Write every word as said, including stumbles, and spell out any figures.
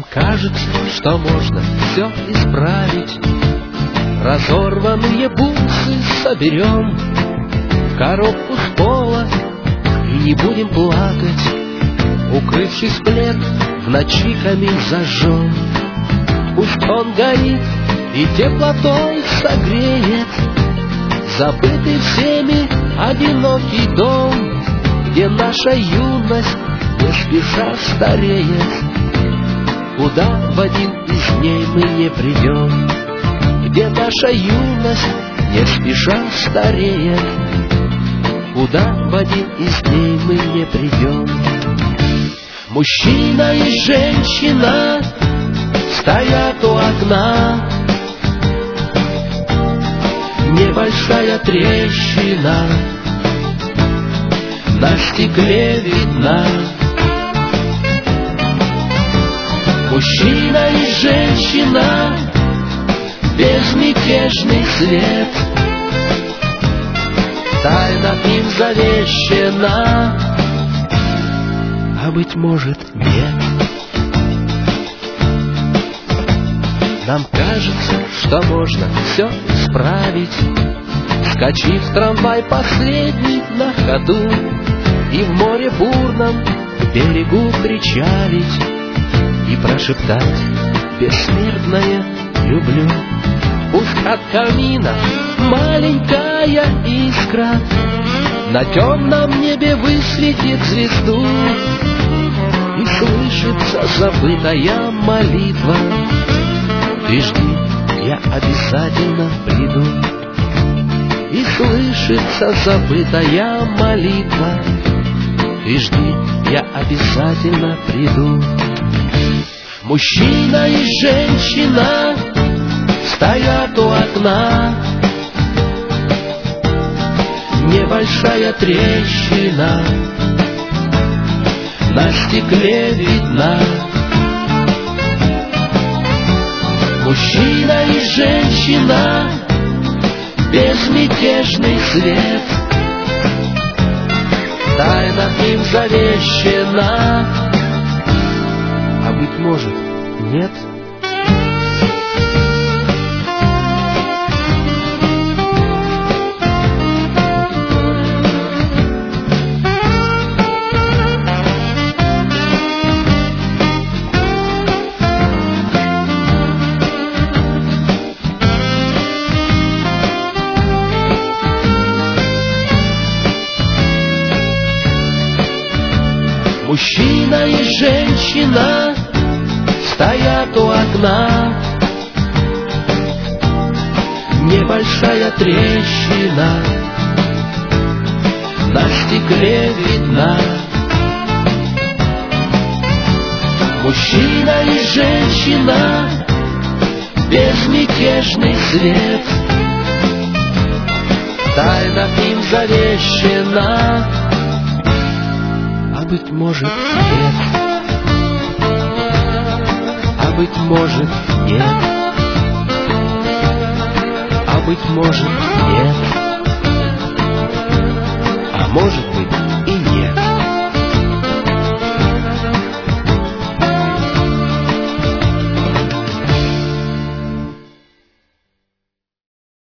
Нам кажется, что можно все исправить. Разорванные бусы соберем в коробку с пола и не будем плакать. Укрывшись в плед, в ночи камин зажжем. Пусть он горит и теплотой согреет забытый всеми одинокий дом, где наша юность не спеша стареет. Куда в один из дней мы не придем, где наша юность не спеша стареет. Куда в один из дней мы не придем. Мужчина и женщина стоят у окна. Небольшая трещина на стекле видна. Мужчина и женщина, безмятежный свет, тайна им завещена, а быть может нет. Нам кажется, что можно все исправить, скачив в трамвай последний на ходу и в море бурном к берегу причалить и прошептать бессмертное «люблю». Пусть от камина маленькая искра на темном небе высветит звезду, и слышится забытая молитва: ты жди, я обязательно приду. И слышится забытая молитва: ты жди, я обязательно приду. Мужчина и женщина стоят у окна. Небольшая трещина на стекле видна. Мужчина и женщина, безмятежный свет, тайна им завещена, а быть может нет. Мужчина и женщина стоят у окна. Небольшая трещина на стекле видна. Мужчина и женщина, безмятежный свет, тайна им завещена, а быть может нет. А быть может нет. А быть может нет. А может быть